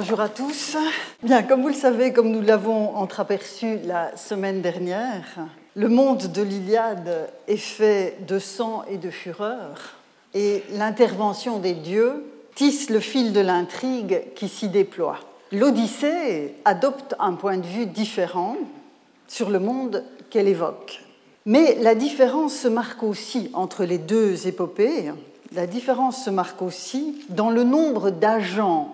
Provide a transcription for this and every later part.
Bonjour à tous. Bien, comme vous le savez, comme nous l'avons entreaperçu la semaine dernière, le monde de l'Iliade est fait de sang et de fureur, et l'intervention des dieux tisse le fil de l'intrigue qui s'y déploie. L'Odyssée adopte un point de vue différent sur le monde qu'elle évoque. Mais la différence se marque aussi entre les deux épopées. La différence se marque aussi dans le nombre d'agents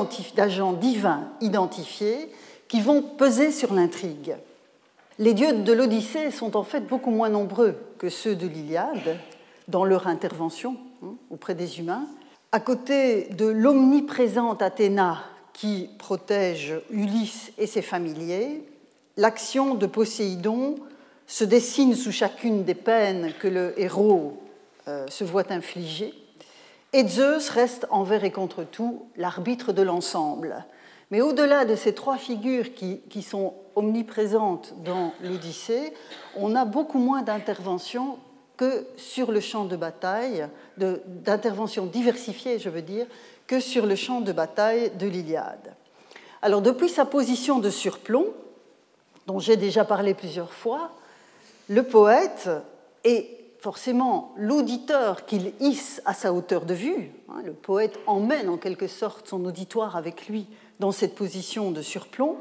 divins identifiés qui vont peser sur l'intrigue. Les dieux de l'Odyssée sont en fait beaucoup moins nombreux que ceux de l'Iliade dans leur intervention auprès des humains. À côté de l'omniprésente Athéna qui protège Ulysse et ses familiers, l'action de Poséidon se dessine sous chacune des peines que le héros se voit infliger, et Zeus reste envers et contre tout l'arbitre de l'ensemble. Mais au-delà de ces trois figures qui sont omniprésentes dans l'Odyssée, on a beaucoup moins d'interventions que sur le champ de bataille, d'interventions diversifiées, je veux dire, que sur le champ de bataille de l'Iliade. Alors, depuis sa position de surplomb, dont j'ai déjà parlé plusieurs fois, le poète est forcément l'auditeur qu'il hisse à sa hauteur de vue. Le poète emmène en quelque sorte son auditoire avec lui dans cette position de surplomb.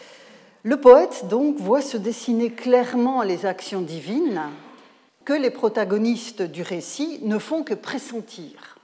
Le poète donc voit se dessiner clairement les actions divines que les protagonistes du récit ne font que pressentir.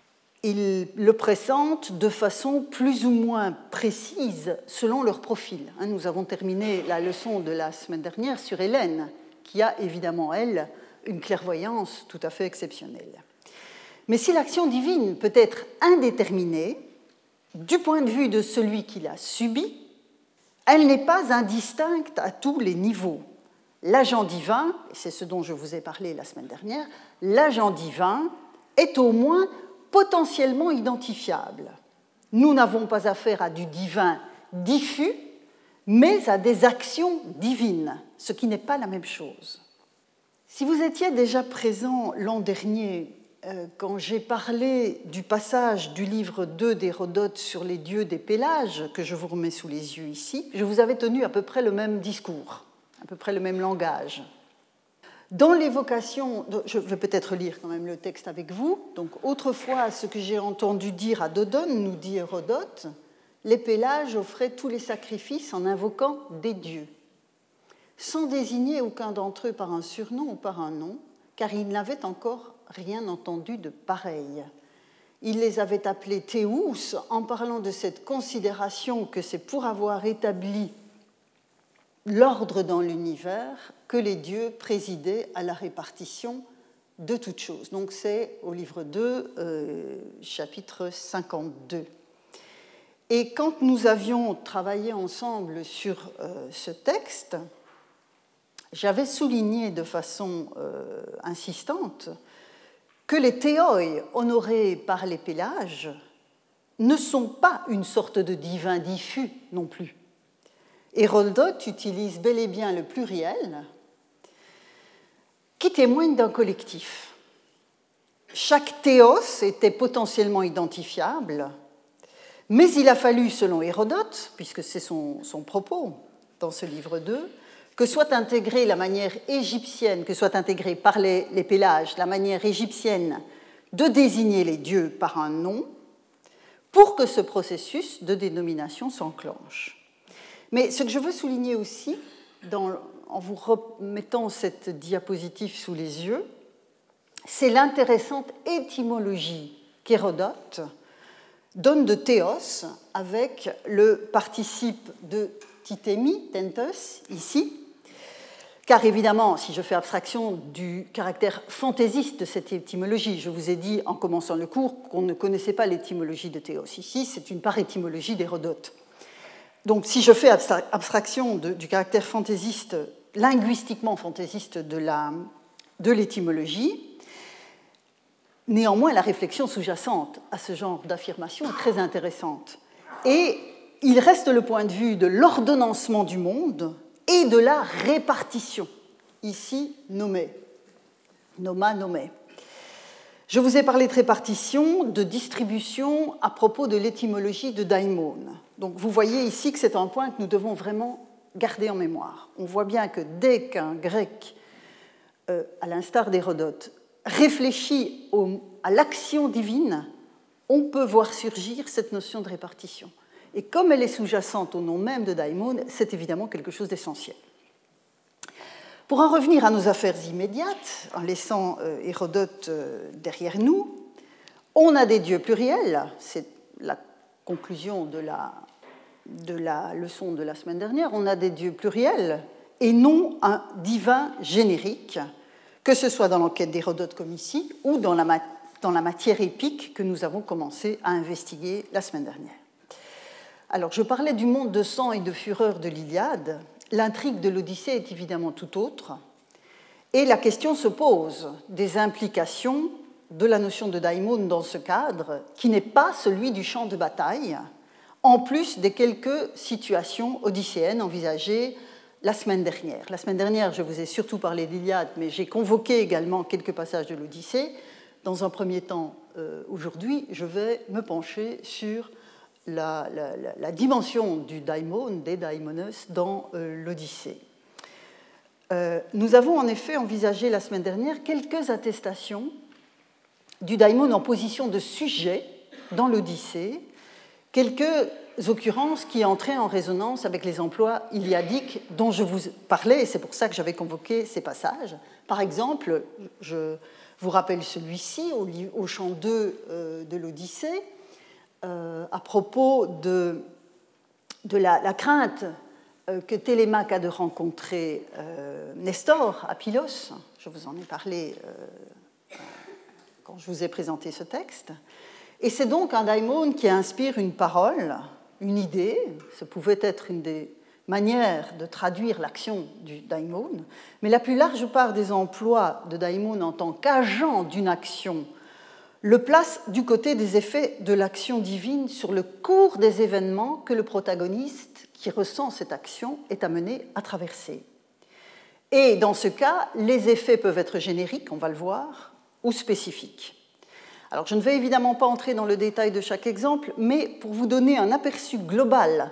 Ils le pressentent de façon plus ou moins précise selon leur profil. Nous avons terminé la leçon de la semaine dernière sur Hélène, qui a évidemment, elle, une clairvoyance tout à fait exceptionnelle. Mais si l'action divine peut être indéterminée, du point de vue de celui qui l'a subie, elle n'est pas indistincte à tous les niveaux. L'agent divin, et c'est ce dont je vous ai parlé la semaine dernière, l'agent divin est au moins potentiellement identifiable. Nous n'avons pas affaire à du divin diffus, mais à des actions divines, ce qui n'est pas la même chose. Si vous étiez déjà présent l'an dernier, quand j'ai parlé du passage du livre 2 d'Hérodote sur les dieux des Pélages, que je vous remets sous les yeux ici, je vous avais tenu à peu près le même discours, à peu près le même langage. Dans l'évocation, je vais peut-être lire quand même le texte avec vous. Donc, autrefois, ce que j'ai entendu dire à Dodone, nous dit Hérodote, les Pélages offraient tous les sacrifices en invoquant des dieux, sans désigner aucun d'entre eux par un surnom ou par un nom, car ils n'avaient encore rien entendu de pareil. Il les avait appelés Théous en parlant de cette considération que c'est pour avoir établi l'ordre dans l'univers que les dieux présidaient à la répartition de toutes choses. Donc c'est au livre 2, chapitre 52. Et quand nous avions travaillé ensemble sur ce texte, j'avais souligné de façon insistante que les théoi honorés par les Pélages ne sont pas une sorte de divin diffus non plus. Hérodote utilise bel et bien le pluriel qui témoigne d'un collectif. Chaque théos était potentiellement identifiable, mais il a fallu, selon Hérodote, puisque c'est son propos dans ce livre 2, que soit intégrée la manière égyptienne, que soit intégrée par les Pélages la manière égyptienne de désigner les dieux par un nom, pour que ce processus de dénomination s'enclenche. Mais ce que je veux souligner aussi, en vous remettant cette diapositive sous les yeux, c'est l'intéressante étymologie qu'Hérodote donne de théos avec le participe de titémi, tentos, ici, car évidemment, si je fais abstraction du caractère fantaisiste de cette étymologie, je vous ai dit en commençant le cours qu'on ne connaissait pas l'étymologie de théos. Ici, c'est une parétymologie d'Hérodote. Donc, si je fais abstraction du caractère fantaisiste, linguistiquement fantaisiste de l'étymologie, néanmoins, la réflexion sous-jacente à ce genre d'affirmation est très intéressante. Et il reste le point de vue de l'ordonnancement du monde et de la répartition, ici nommée, noma nommée. Je vous ai parlé de répartition, de distribution à propos de l'étymologie de daimon. Donc vous voyez ici que c'est un point que nous devons vraiment garder en mémoire. On voit bien que dès qu'un grec, à l'instar d'Hérodote, réfléchit à l'action divine, on peut voir surgir cette notion de répartition. Et comme elle est sous-jacente au nom même de daimon, c'est évidemment quelque chose d'essentiel. Pour en revenir à nos affaires immédiates, en laissant Hérodote derrière nous, on a des dieux pluriels, c'est la conclusion de la leçon de la semaine dernière, on a des dieux pluriels et non un divin générique, que ce soit dans l'enquête d'Hérodote comme ici, ou dans la matière épique que nous avons commencé à investiguer la semaine dernière. Alors, je parlais du monde de sang et de fureur de l'Iliade. L'intrigue de l'Odyssée est évidemment tout autre. Et la question se pose des implications de la notion de daimon dans ce cadre, qui n'est pas celui du champ de bataille, en plus des quelques situations odysséennes envisagées la semaine dernière. La semaine dernière, je vous ai surtout parlé d'Iliade, mais j'ai convoqué également quelques passages de l'Odyssée. Dans un premier temps, aujourd'hui, je vais me pencher sur la dimension du daimon, des daimonos, dans l'Odyssée. Nous avons en effet envisagé la semaine dernière quelques attestations du daimon en position de sujet dans l'Odyssée, quelques occurrences qui entraient en résonance avec les emplois iliadiques dont je vous parlais, et c'est pour ça que j'avais convoqué ces passages. Par exemple, je vous rappelle celui-ci, au chant 2 de l'Odyssée, à propos de la crainte que Télémaque a de rencontrer Nestor à Pylos. Je vous en ai parlé quand je vous ai présenté ce texte. Et c'est donc un daimon qui inspire une parole, une idée. Ce pouvait être une des manières de traduire l'action du daimon, mais la plus large part des emplois de daimon en tant qu'agent d'une action le place du côté des effets de l'action divine sur le cours des événements que le protagoniste qui ressent cette action est amené à traverser. Et dans ce cas, les effets peuvent être génériques, on va le voir, ou spécifiques. Alors, je ne vais évidemment pas entrer dans le détail de chaque exemple, mais pour vous donner un aperçu global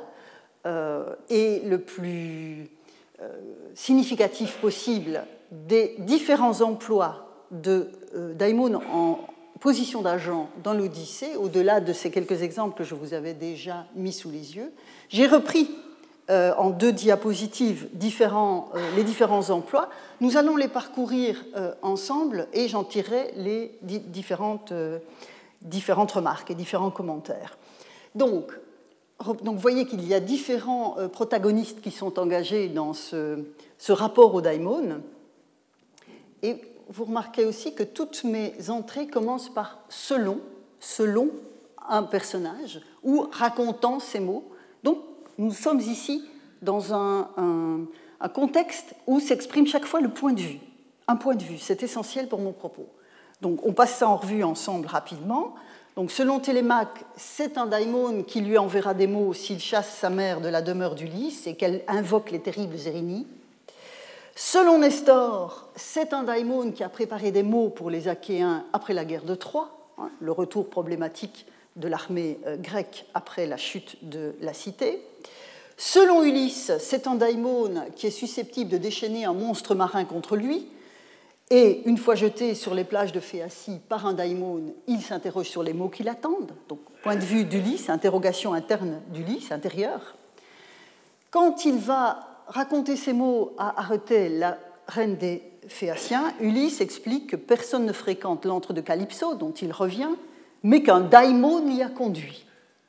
et le plus significatif possible des différents emplois de daimon en position d'agent dans l'Odyssée, au-delà de ces quelques exemples que je vous avais déjà mis sous les yeux, j'ai repris en 2 diapositives les différents emplois. Nous allons les parcourir ensemble et j'en tirerai les différentes remarques et différents commentaires. Donc vous voyez qu'il y a différents protagonistes qui sont engagés dans ce rapport au daimon. Et vous remarquez aussi que toutes mes entrées commencent par selon un personnage ou racontant ces mots. Donc, nous sommes ici dans un contexte où s'exprime chaque fois le point de vue. Un point de vue, c'est essentiel pour mon propos. Donc, on passe ça en revue ensemble rapidement. Donc, selon Télémaque, c'est un daimon qui lui enverra des mots s'il chasse sa mère de la demeure d'Ulysse et qu'elle invoque les terribles Érénies. Selon Nestor, c'est un daimon qui a préparé des mots pour les Achéens après la guerre de Troie, le retour problématique de l'armée grecque après la chute de la cité. Selon Ulysse, c'est un daimon qui est susceptible de déchaîner un monstre marin contre lui, et une fois jeté sur les plages de Phéacie par un daimon, il s'interroge sur les mots qui l'attendent. Donc, point de vue d'Ulysse, interrogation interne d'Ulysse, intérieure. Quand il va raconter ces mots à Arethée, la reine des Phéaciens, Ulysse explique que personne ne fréquente l'antre de Calypso, dont il revient, mais qu'un daimon l'y a conduit.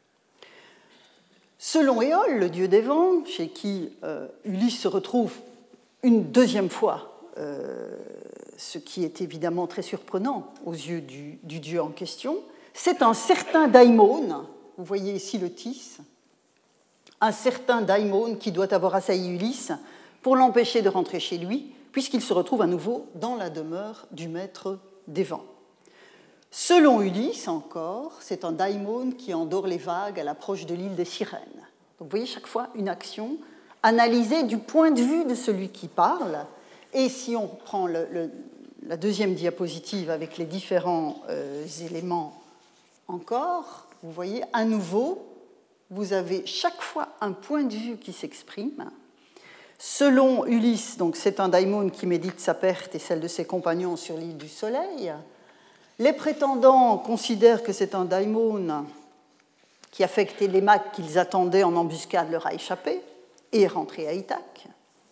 Selon Éole, le dieu des vents, chez qui Ulysse se retrouve une deuxième fois, ce qui est évidemment très surprenant aux yeux du dieu en question, c'est un certain daimon, vous voyez ici le tis, un certain daimon qui doit avoir assailli Ulysse pour l'empêcher de rentrer chez lui, puisqu'il se retrouve à nouveau dans la demeure du maître des vents. Selon Ulysse, encore, c'est un daimon qui endort les vagues à l'approche de l'île des Sirènes. Donc, vous voyez chaque fois une action analysée du point de vue de celui qui parle. Et si on prend la deuxième diapositive avec les différents éléments encore, vous voyez à nouveau vous avez chaque fois un point de vue qui s'exprime. Selon Ulysse, donc c'est un daimon qui médite sa perte et celle de ses compagnons sur l'île du Soleil. Les prétendants considèrent que c'est un daimon qui a fait que Télémaque, qu'ils attendaient en embuscade, leur a échappé et est rentré à Ithaque.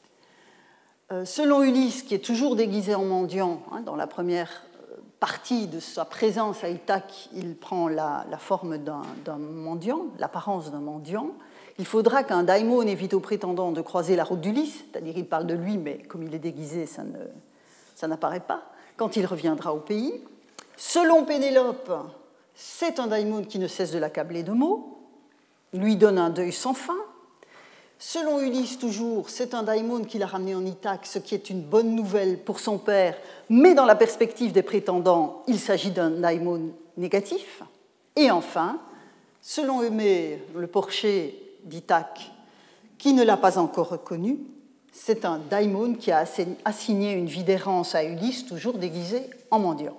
Selon Ulysse, qui est toujours déguisé en mendiant, dans la première partie de sa présence à Ithaque, il prend la forme d'un mendiant, l'apparence d'un mendiant. Il faudra qu'un daimon évite aux prétendants de croiser la route d'Ulysse, c'est-à-dire il parle de lui, mais comme il est déguisé, ça n'apparaît pas, quand il reviendra au pays. Selon Pénélope, c'est un daimon qui ne cesse de l'accabler de maux, lui donne un deuil sans fin. Selon Ulysse, toujours, c'est un daimon qui l'a ramené en Ithaque, ce qui est une bonne nouvelle pour son père, mais dans la perspective des prétendants, il s'agit d'un daimon négatif. Et enfin, selon Eumée, le porcher d'Ithaque, qui ne l'a pas encore reconnu, c'est un daimon qui a assigné une vie d'errance à Ulysse, toujours déguisé en mendiant.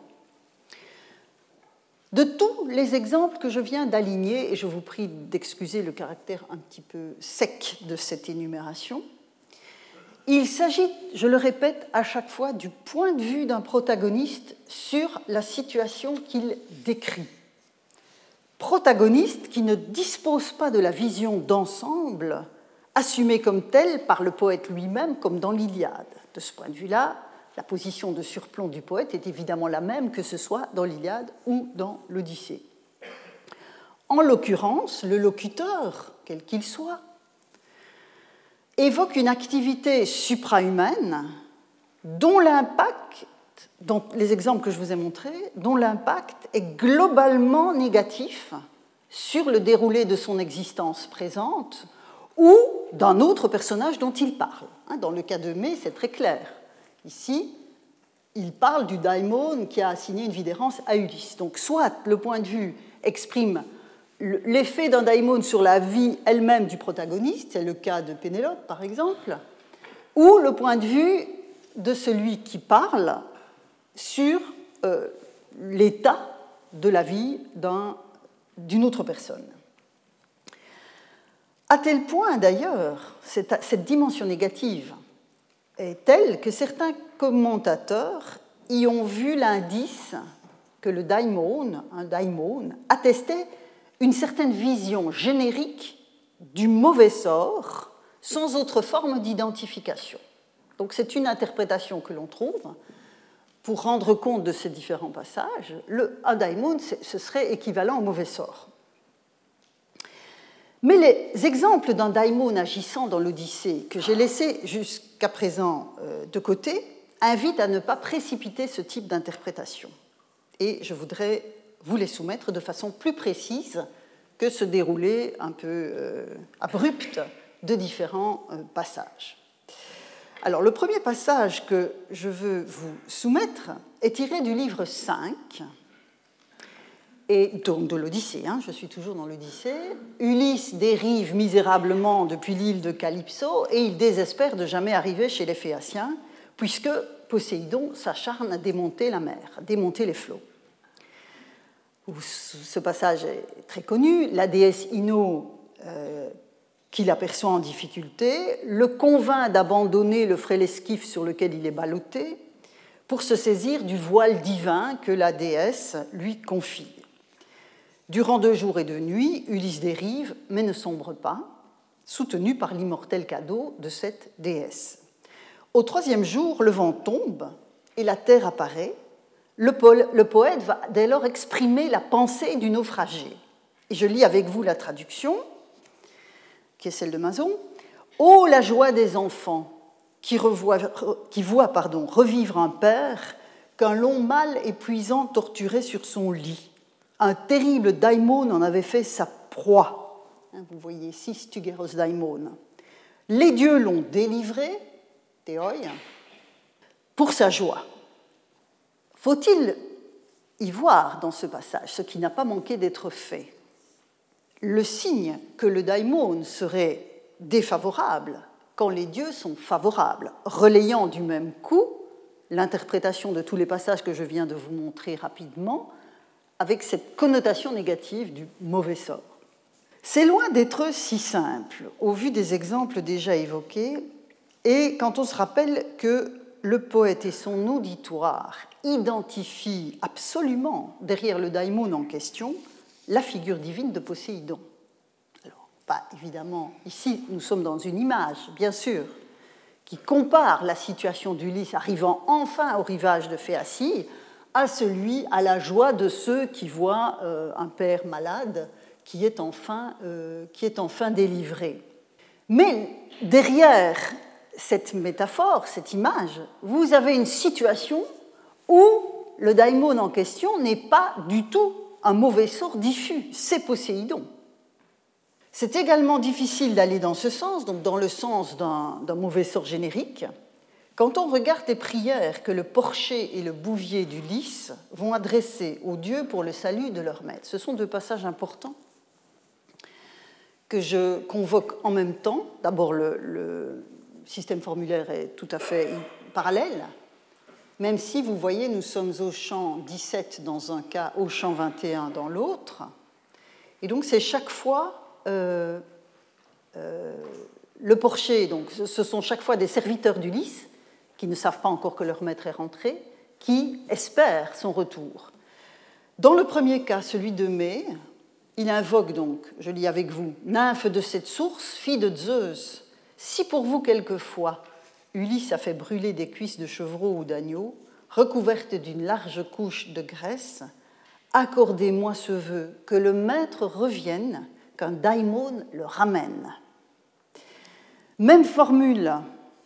De tous les exemples que je viens d'aligner, et je vous prie d'excuser le caractère un petit peu sec de cette énumération, il s'agit, je le répète à chaque fois, du point de vue d'un protagoniste sur la situation qu'il décrit. Protagoniste qui ne dispose pas de la vision d'ensemble assumée comme telle par le poète lui-même, comme dans l'Iliade. De ce point de vue-là, la position de surplomb du poète est évidemment la même que ce soit dans l'Iliade ou dans l'Odyssée. En l'occurrence, le locuteur, quel qu'il soit, évoque une activité suprahumaine dont l'impact, dans les exemples que je vous ai montrés, dont l'impact est globalement négatif sur le déroulé de son existence présente ou d'un autre personnage dont il parle. Dans le cas de Mée, c'est très clair. Ici, il parle du daimon qui a assigné une vie d'errance à Ulysse. Donc, soit le point de vue exprime l'effet d'un daimon sur la vie elle-même du protagoniste, c'est le cas de Pénélope par exemple, ou le point de vue de celui qui parle sur l'état de la vie d'une autre personne. À tel point d'ailleurs, cette dimension négative est telle que certains commentateurs y ont vu l'indice que le daimon, un daimon, attestait une certaine vision générique du mauvais sort sans autre forme d'identification. Donc c'est une interprétation que l'on trouve pour rendre compte de ces différents passages. Un daimon, ce serait équivalent au mauvais sort. Mais les exemples d'un daimon agissant dans l'Odyssée que j'ai laissé jusqu'à présent de côté invitent à ne pas précipiter ce type d'interprétation. Et je voudrais vous les soumettre de façon plus précise que ce déroulé un peu abrupt de différents passages. Alors, le premier passage que je veux vous soumettre est tiré du livre 5, et donc de l'Odyssée, je suis toujours dans l'Odyssée. Ulysse dérive misérablement depuis l'île de Calypso et il désespère de jamais arriver chez les Phéaciens, puisque Poséidon s'acharne à démonter la mer, à démonter les flots. Ce passage est très connu. La déesse Ino, qui l'aperçoit en difficulté, le convainc d'abandonner le frêle esquif sur lequel il est ballotté pour se saisir du voile divin que la déesse lui confie. Durant 2 jours et 2 nuits, Ulysse dérive, mais ne sombre pas, soutenu par l'immortel cadeau de cette déesse. Au 3e jour, le vent tombe et la terre apparaît. Le poète va dès lors exprimer la pensée du naufragé. Et je lis avec vous la traduction, qui est celle de Mazon. « Ô la joie des enfants qui voient revivre un père qu'un long mal épuisant torturait sur son lit. Un terrible daimon en avait fait sa proie. » Vous voyez ici Stygéros daimon. « Les dieux l'ont délivré, théoi, pour sa joie. » Faut-il y voir dans ce passage ce qui n'a pas manqué d'être fait? Le signe que le daimon serait défavorable quand les dieux sont favorables, relayant du même coup l'interprétation de tous les passages que je viens de vous montrer rapidement, avec cette connotation négative du mauvais sort. C'est loin d'être si simple, au vu des exemples déjà évoqués, et quand on se rappelle que le poète et son auditoire identifient absolument, derrière le daimon en question, la figure divine de Poséidon. Alors, pas évidemment, ici nous sommes dans une image, bien sûr, qui compare la situation d'Ulysse arrivant enfin au rivage de Phéacie à la joie de ceux qui voient un père malade qui est enfin délivré. Mais derrière cette métaphore, cette image, vous avez une situation où le daimon en question n'est pas du tout un mauvais sort diffus, c'est Poséidon. C'est également difficile d'aller dans ce sens, donc dans le sens d'un mauvais sort générique, quand on regarde les prières que le porcher et le bouvier d'Ulysse vont adresser aux dieux pour le salut de leur maître. Ce sont deux passages importants que je convoque en même temps. D'abord, le système formulaire est tout à fait parallèle, même si, vous voyez, nous sommes au chant 17 dans un cas, au chant 21 dans l'autre. Et donc, c'est chaque fois le porcher, donc ce sont chaque fois des serviteurs d'Ulysse qui ne savent pas encore que leur maître est rentré, qui espèrent son retour. Dans le premier cas, celui de mai, il invoque donc, je lis avec vous, « Nymphe de cette source, fille de Zeus, si pour vous quelquefois Ulysse a fait brûler des cuisses de chevreau ou d'agneau, recouvertes d'une large couche de graisse, accordez-moi ce vœu, que le maître revienne, qu'un daimon le ramène. » Même formule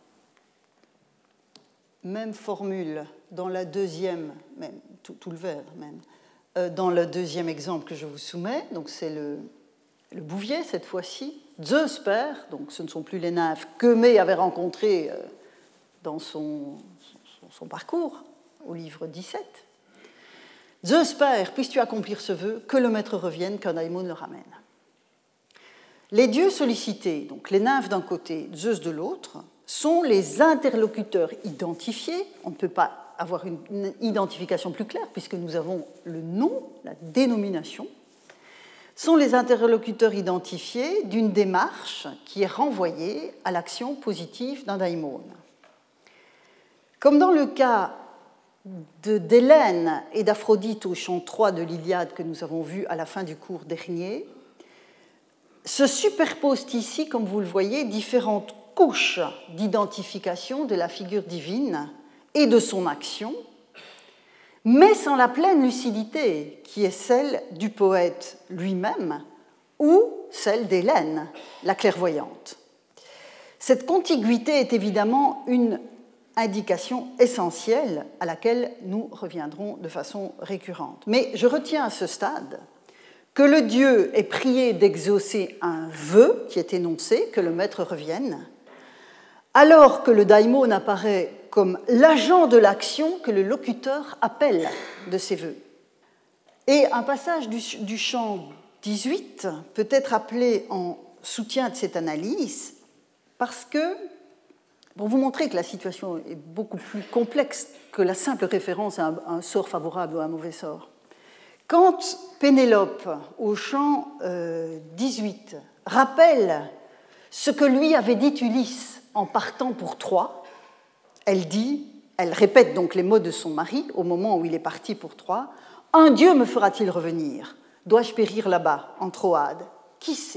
dans la deuxième, même, tout le vers même, dans le deuxième exemple que je vous soumets, donc c'est le bouvier cette fois-ci, Zeus père, donc ce ne sont plus les nymphes que Mée avait rencontrées dans son parcours au livre 17. Zeus père, puisses-tu accomplir ce vœu, que le maître revienne, qu'un daimon le ramène. Les dieux sollicités, donc les nymphes d'un côté, Zeus de l'autre, sont les interlocuteurs identifiés. On ne peut pas avoir une identification plus claire puisque nous avons le nom, la dénomination, sont les interlocuteurs identifiés d'une démarche qui est renvoyée à l'action positive d'un daimon. Comme dans le cas d'Hélène et d'Aphrodite au chant 3 de l'Iliade que nous avons vu à la fin du cours dernier, se superposent ici, comme vous le voyez, différentes couches d'identification de la figure divine et de son action, mais sans la pleine lucidité qui est celle du poète lui-même ou celle d'Hélène, la clairvoyante. Cette contiguïté est évidemment une indication essentielle à laquelle nous reviendrons de façon récurrente. Mais je retiens à ce stade que le dieu est prié d'exaucer un vœu qui est énoncé, que le maître revienne, alors que le daimon apparaît comme l'agent de l'action que le locuteur appelle de ses vœux. Et un passage du chant 18 peut être appelé en soutien de cette analyse parce que, pour vous montrer que la situation est beaucoup plus complexe que la simple référence à un sort favorable ou à un mauvais sort, quand Pénélope, au chant 18, rappelle ce que lui avait dit Ulysse en partant pour Troie, elle répète donc les mots de son mari au moment où il est parti pour Troie. « Un dieu me fera-t-il revenir? Dois-je périr là-bas, en Troade? Qui sait ?»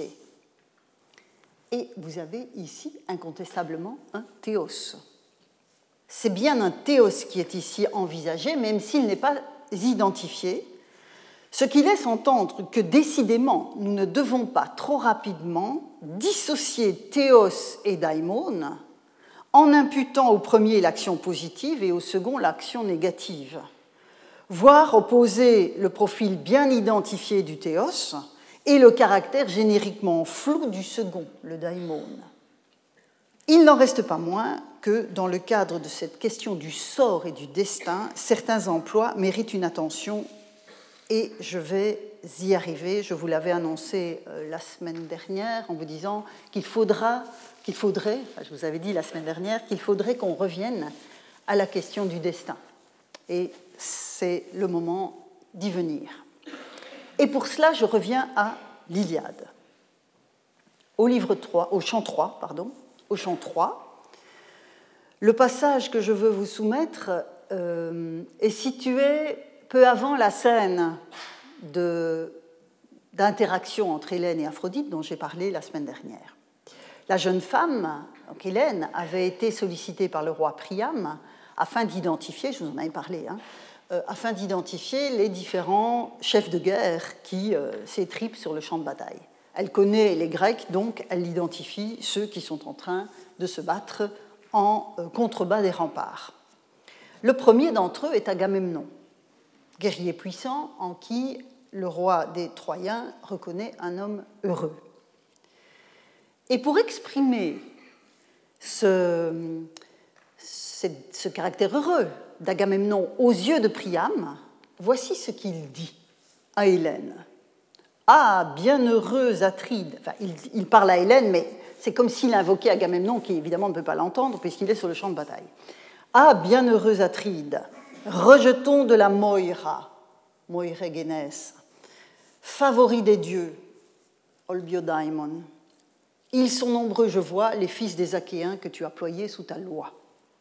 Et vous avez ici incontestablement un théos. C'est bien un théos qui est ici envisagé, même s'il n'est pas identifié, ce qui laisse entendre que décidément, nous ne devons pas trop rapidement dissocier théos et daimon en imputant au premier l'action positive et au second l'action négative, voire opposer le profil bien identifié du théos et le caractère génériquement flou du second, le daimon. Il n'en reste pas moins que, dans le cadre de cette question du sort et du destin, certains emplois méritent une attention et je vais y arriver. Je vous l'avais annoncé la semaine dernière en vous disant je vous avais dit la semaine dernière qu'il faudrait qu'on revienne à la question du destin. Et c'est le moment d'y venir. Et pour cela, je reviens à l'Iliade. au livre 3, au chant 3, pardon, au chant 3. Le passage que je veux vous soumettre est situé peu avant la scène d'interaction entre Hélène et Aphrodite dont j'ai parlé la semaine dernière. La jeune femme, donc Hélène, avait été sollicitée par le roi Priam afin d'identifier, je vous en avais parlé, afin d'identifier les différents chefs de guerre qui s'étripent sur le champ de bataille. Elle connaît les Grecs, donc elle identifie ceux qui sont en train de se battre en contrebas des remparts. Le premier d'entre eux est Agamemnon, guerrier puissant en qui le roi des Troyens reconnaît un homme heureux. Et pour exprimer ce caractère heureux d'Agamemnon aux yeux de Priam, voici ce qu'il dit à Hélène. « Ah, bienheureuse Atride !» Enfin, il parle à Hélène, mais c'est comme s'il invoquait Agamemnon, qui évidemment ne peut pas l'entendre puisqu'il est sur le champ de bataille. « Ah, bienheureuse Atride, rejetons de la Moira, Moiregenes, favori des dieux, Olbiodaimon. Ils sont nombreux, je vois, les fils des Achéens que tu as ployés sous ta loi. »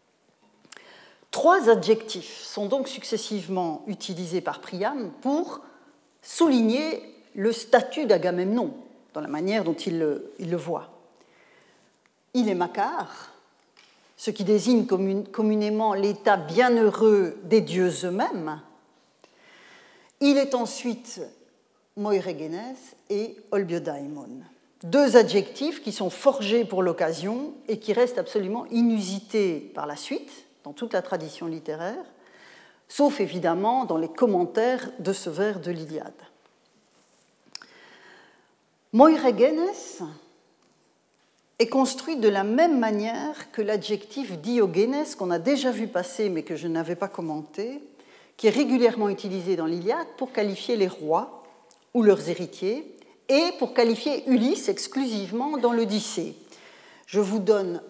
3 adjectifs sont donc successivement utilisés par Priam pour souligner le statut d'Agamemnon dans la manière dont il le voit. Il est Makar, ce qui désigne communément l'état bienheureux des dieux eux-mêmes. Il est ensuite Moiregenes et Olbiodaimon. 2 adjectifs qui sont forgés pour l'occasion et qui restent absolument inusités par la suite, dans toute la tradition littéraire, sauf évidemment dans les commentaires de ce vers de l'Iliade. Moiregenes est construit de la même manière que l'adjectif Diogenes, qu'on a déjà vu passer mais que je n'avais pas commenté, qui est régulièrement utilisé dans l'Iliade pour qualifier les rois ou leurs héritiers et pour qualifier Ulysse exclusivement dans l'Odyssée. Je vous donne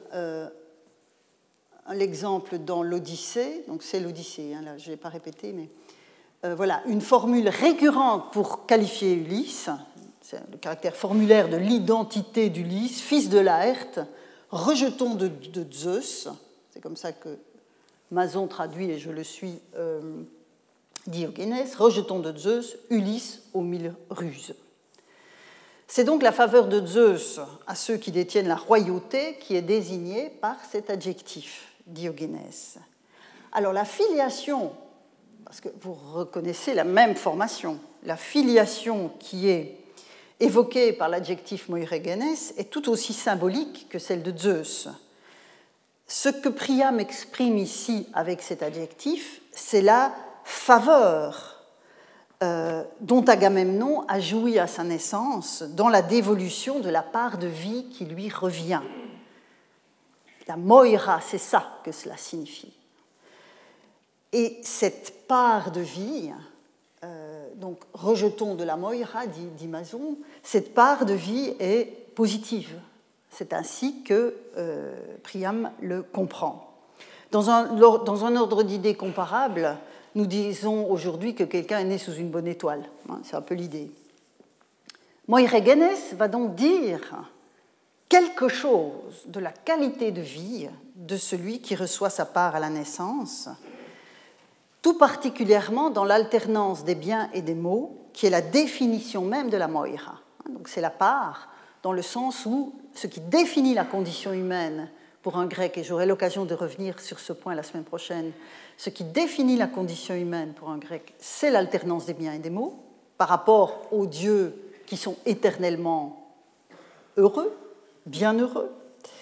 l'exemple dans l'Odyssée, donc c'est l'Odyssée, là je ne l'ai pas répété, mais voilà, une formule récurrente pour qualifier Ulysse, c'est le caractère formulaire de l'identité d'Ulysse, fils de Laërte, rejeton de Zeus, c'est comme ça que Mason traduit, et je le suis, Diogenes, rejeton de Zeus, Ulysse aux 1000 ruses. C'est donc la faveur de Zeus à ceux qui détiennent la royauté qui est désignée par cet adjectif, Diogenes. Alors la filiation, parce que vous reconnaissez la même formation, la filiation qui est évoquée par l'adjectif Moiregenes est tout aussi symbolique que celle de Zeus. Ce que Priam exprime ici avec cet adjectif, c'est la faveur dont Agamemnon a joui à sa naissance dans la dévolution de la part de vie qui lui revient. La moira, c'est ça que cela signifie. Et cette part de vie, donc rejetons de la moira, dit Mason, cette part de vie est positive. C'est ainsi que Priam le comprend. Dans un ordre d'idées comparable, nous disons aujourd'hui que quelqu'un est né sous une bonne étoile. C'est un peu l'idée. Moiregenes va donc dire quelque chose de la qualité de vie de celui qui reçoit sa part à la naissance, tout particulièrement dans l'alternance des biens et des maux, qui est la définition même de la moira. Donc c'est la part dans le sens où ce qui définit la condition humaine pour un grec, et j'aurai l'occasion de revenir sur ce point la semaine prochaine, ce qui définit la condition humaine pour un grec, c'est l'alternance des biens et des maux par rapport aux dieux qui sont éternellement heureux, bienheureux.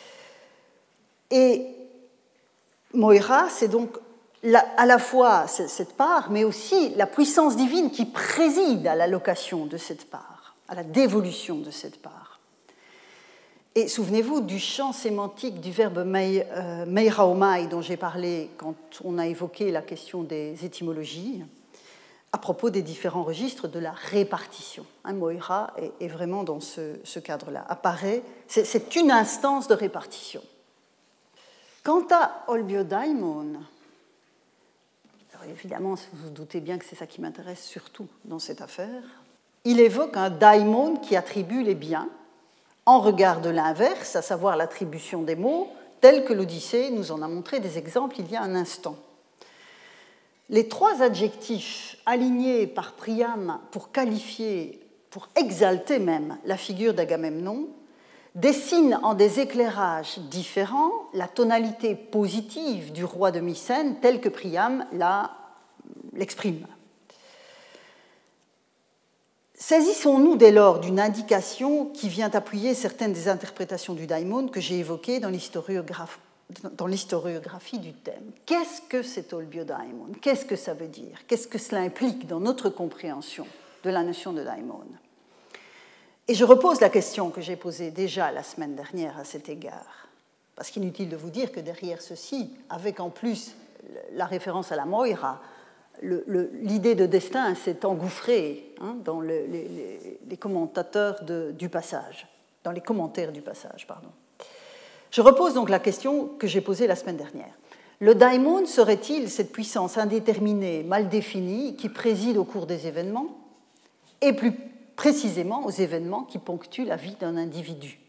Et Moira, c'est donc à la fois cette part, mais aussi la puissance divine qui préside à l'allocation de cette part, à la dévolution de cette part. Et souvenez-vous du champ sémantique du verbe meiraomai dont j'ai parlé quand on a évoqué la question des étymologies à propos des différents registres de la répartition. Moira est vraiment dans ce cadre-là. Apparaît, c'est une instance de répartition. Quant à Olbiodaimon, alors évidemment, vous vous doutez bien que c'est ça qui m'intéresse surtout dans cette affaire, il évoque un daimon qui attribue les biens en regard de l'inverse, à savoir l'attribution des mots, tel que l'Odyssée nous en a montré des exemples il y a un instant. Les trois adjectifs alignés par Priam pour qualifier, pour exalter même la figure d'Agamemnon, dessinent en des éclairages différents la tonalité positive du roi de Mycène telle que Priam l'exprime. Saisissons-nous dès lors d'une indication qui vient appuyer certaines des interprétations du daimon que j'ai évoquées dans l'historiographie du thème. Qu'est-ce que c'est olbiodaimon? Qu'est-ce que ça veut dire? Qu'est-ce que cela implique dans notre compréhension de la notion de daimon? Et je repose la question que j'ai posée déjà la semaine dernière à cet égard, parce qu'inutile de vous dire que derrière ceci, avec en plus la référence à la Moira, l'idée de destin s'est engouffrée dans les commentateurs du passage, dans les commentaires du passage, pardon. Je repose donc la question que j'ai posée la semaine dernière. Le daimon serait-il cette puissance indéterminée, mal définie, qui préside au cours des événements, et plus précisément aux événements qui ponctuent la vie d'un individu?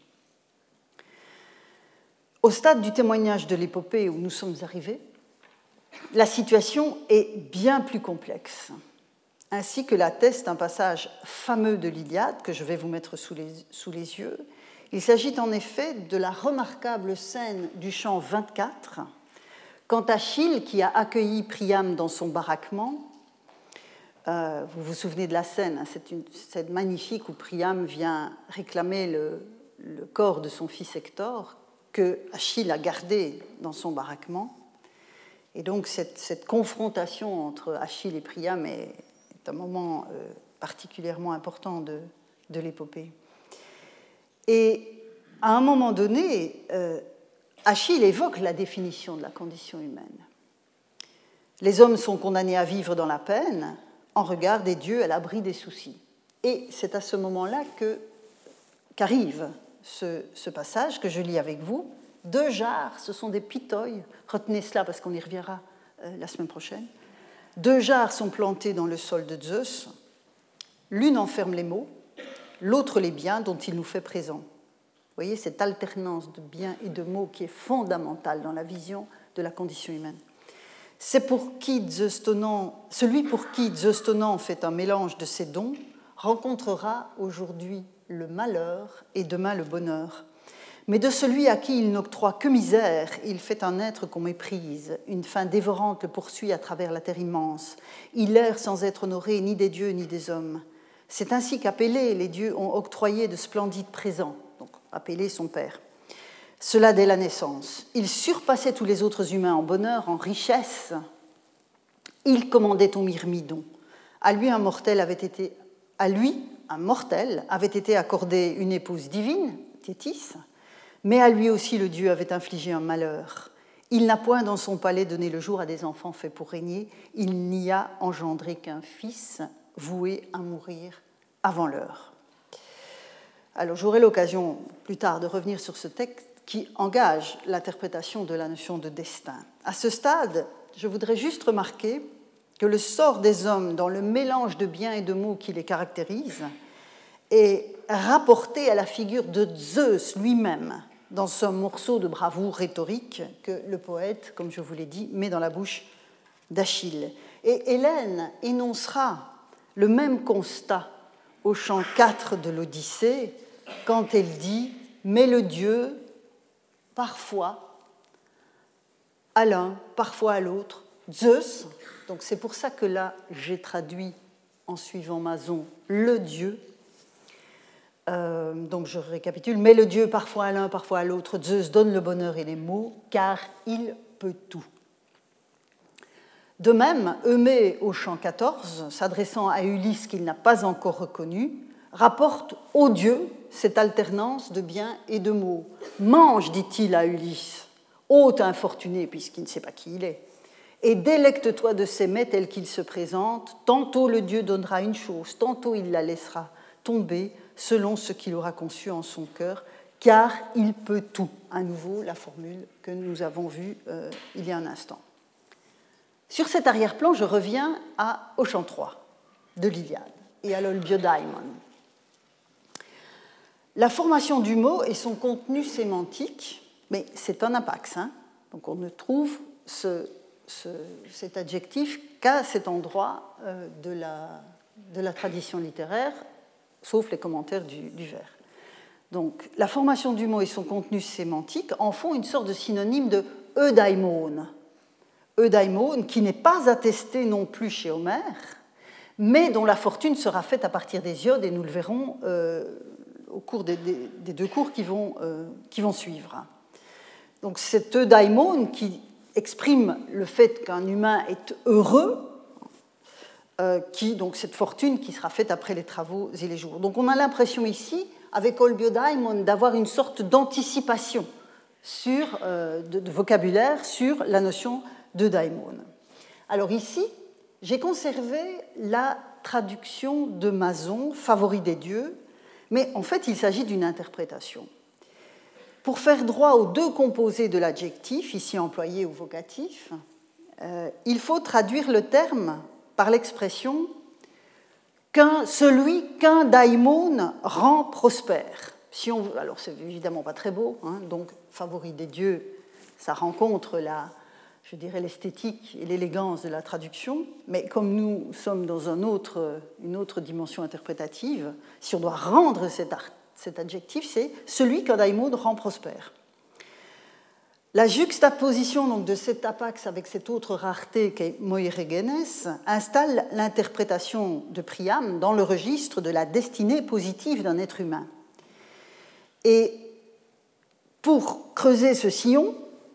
Au stade du témoignage de l'épopée où nous sommes arrivés, la situation est bien plus complexe, ainsi que l'atteste un passage fameux de l'Iliade que je vais vous mettre sous les yeux. Il s'agit en effet de la remarquable scène du chant 24, quand Achille, qui a accueilli Priam dans son baraquement, vous vous souvenez de la scène, c'est une scène magnifique où Priam vient réclamer le corps de son fils Hector, que Achille a gardé dans son baraquement. Et donc cette confrontation entre Achille et Priam est un moment particulièrement important de l'épopée. Et à un moment donné, Achille évoque la définition de la condition humaine. Les hommes sont condamnés à vivre dans la peine, en regard des dieux à l'abri des soucis. Et c'est à ce moment-là qu'arrive ce passage que je lis avec vous. 2 jarres, ce sont des pitoïs, retenez cela parce qu'on y reviendra la semaine prochaine. 2 jarres sont plantées dans le sol de Zeus, l'une enferme les maux, l'autre les biens dont il nous fait présent. Vous voyez cette alternance de biens et de maux qui est fondamentale dans la vision de la condition humaine. Celui pour qui Zeus Tonnant fait un mélange de ces dons rencontrera aujourd'hui le malheur et demain le bonheur. Mais de celui à qui il n'octroie que misère, il fait un être qu'on méprise. Une faim dévorante le poursuit à travers la terre immense. Il erre sans être honoré ni des dieux ni des hommes. C'est ainsi qu'à Pélée, les dieux ont octroyé de splendides présents. Donc, à Pélée, son père. Cela dès la naissance. Il surpassait tous les autres humains en bonheur, en richesse. Il commandait au myrmidon. À lui, un mortel avait été accordé une épouse divine, Thétis, mais à lui aussi le dieu avait infligé un malheur. Il n'a point dans son palais donné le jour à des enfants faits pour régner. Il n'y a engendré qu'un fils voué à mourir avant l'heure. Alors j'aurai l'occasion plus tard de revenir sur ce texte qui engage l'interprétation de la notion de destin. À ce stade, je voudrais juste remarquer que le sort des hommes dans le mélange de biens et de maux qui les caractérise est rapporté à la figure de Zeus lui-même dans ce morceau de bravoure rhétorique que le poète, comme je vous l'ai dit, met dans la bouche d'Achille. Et Hélène énoncera le même constat au chant 4 de l'Odyssée quand elle dit « Mais le Dieu, parfois à l'un, parfois à l'autre, Zeus », donc c'est pour ça que là j'ai traduit en suivant Mason le Dieu. Donc je récapitule, mais le Dieu parfois à l'un, parfois à l'autre, Zeus donne le bonheur et les maux, car il peut tout. De même, Eumée au chant 14, s'adressant à Ulysse qu'il n'a pas encore reconnu, rapporte au Dieu cette alternance de biens et de maux. Mange, dit-il à Ulysse, hôte infortuné puisqu'il ne sait pas qui il est, et délecte-toi de ses mets tels qu'ils se présentent. Tantôt le Dieu donnera une chose, tantôt il la laissera tomber selon ce qu'il aura conçu en son cœur, car il peut tout. À nouveau, la formule que nous avons vue il y a un instant. Sur cet arrière-plan, je reviens au chant 3 de l'Iliade et à l'Olbiodaimon. la formation du mot et son contenu sémantique, mais c'est un apax, hein, donc on ne trouve cet adjectif qu'à cet endroit de la tradition littéraire, sauf les commentaires du vers. Donc, la formation du mot et son contenu sémantique en font une sorte de synonyme de eudaimon. Eudaimon, qui n'est pas attesté non plus chez Homère, mais dont la fortune sera faite à partir des iodes, et nous le verrons au cours des deux cours qui vont suivre. Donc, cet eudaimon qui exprime le fait qu'un humain est heureux, donc cette fortune qui sera faite après les travaux et les jours. Donc, on a l'impression ici, avec olbiodaimon, d'avoir une sorte d'anticipation de vocabulaire sur la notion de daimon. Alors ici, j'ai conservé la traduction de Mason, Favori des dieux, mais en fait, il s'agit d'une interprétation. Pour faire droit aux deux composés de l'adjectif, ici employé au vocatif, il faut traduire le terme par l'expression celui qu'un daimon rend prospère. Alors, c'est évidemment pas très beau, hein, donc Favori des dieux, ça rencontre l'esthétique et l'élégance de la traduction, mais comme nous sommes dans une autre dimension interprétative, si on doit rendre cet adjectif, c'est celui qu'un daimon rend prospère. La juxtaposition donc, de cet apax avec cette autre rareté qu'est moiregenes installe l'interprétation de Priam dans le registre de la destinée positive d'un être humain. Et pour creuser ce sillon,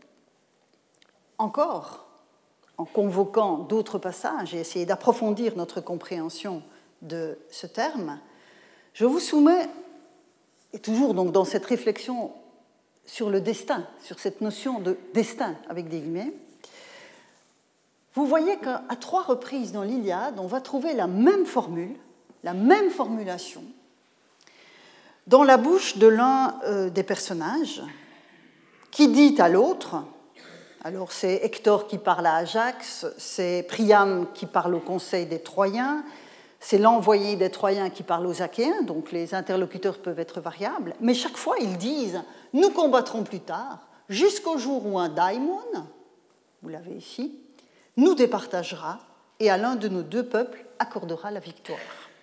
encore, en convoquant d'autres passages et essayer d'approfondir notre compréhension de ce terme, je vous soumets, et toujours donc dans cette réflexion sur le destin, sur cette notion de destin avec des guillemets, vous voyez qu'à 3 reprises dans l'Iliade, on va trouver la même formule, la même formulation, dans la bouche de l'un des personnages, qui dit à l'autre, alors c'est Hector qui parle à Ajax, c'est Priam qui parle au conseil des Troyens, c'est l'envoyé des Troyens qui parle aux Achéens, donc les interlocuteurs peuvent être variables, mais chaque fois ils disent « nous combattrons plus tard, jusqu'au jour où un daimon, vous l'avez ici, nous départagera et à l'un de nos deux peuples accordera la victoire ».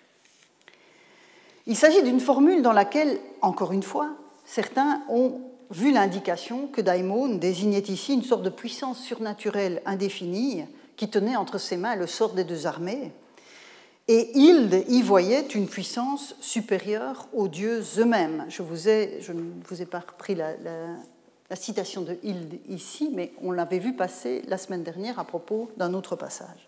Il s'agit d'une formule dans laquelle, encore une fois, certains ont vu l'indication que daimon désignait ici une sorte de puissance surnaturelle indéfinie qui tenait entre ses mains le sort des deux armées. Et Hilde y voyait une puissance supérieure aux dieux eux-mêmes. Je ne vous ai pas repris la citation de Hilde ici, mais on l'avait vu passer la semaine dernière à propos d'un autre passage.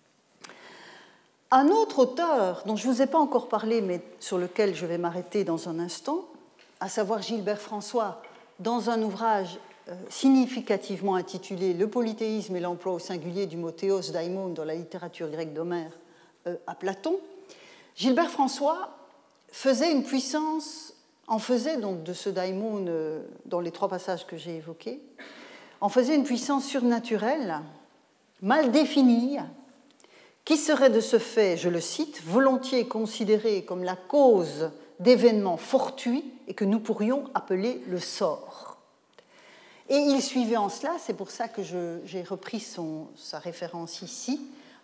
Un autre auteur, dont je ne vous ai pas encore parlé, mais sur lequel je vais m'arrêter dans un instant, à savoir Gilbert François, dans un ouvrage significativement intitulé « Le polythéisme et l'emploi au singulier du mot théos daimon dans la littérature grecque d'Homère » à Platon, Gilbert François faisait une puissance, en faisait donc de ce daimon, dans les 3 passages que j'ai évoqués, en faisait une puissance surnaturelle, mal définie, qui serait de ce fait, je le cite, volontiers considérée comme la cause d'événements fortuits et que nous pourrions appeler le sort. Et il suivait en cela, c'est pour ça que j'ai repris sa référence ici,